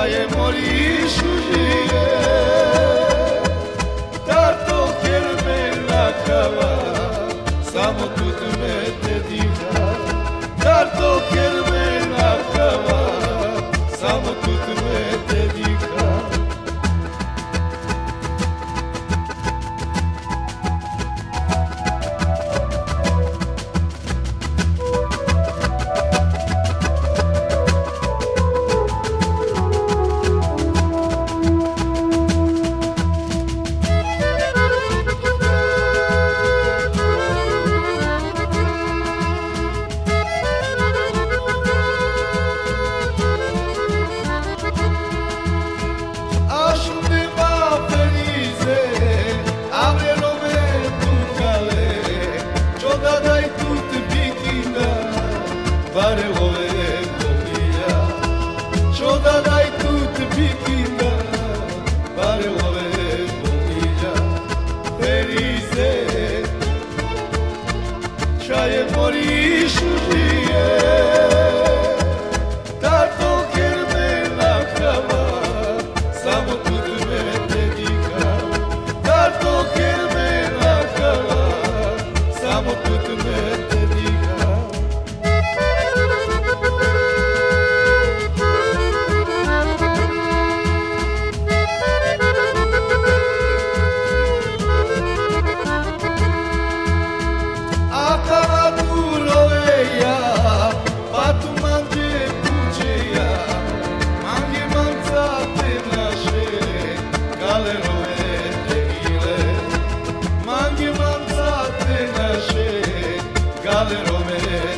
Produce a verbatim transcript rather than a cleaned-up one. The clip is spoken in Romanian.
Čaje mori šužije, tato kerme na kava, samo tut me te diha. Tato kerme na kava, samo tut me te diha. Bare ove kopija, čo da daj tut bikina, bare ove kopija, Ferize, čaje mori šužije, tato kerme na kava, samo tut me te diha. Tato kerme na kava, samo tut me te diha. Gale Rome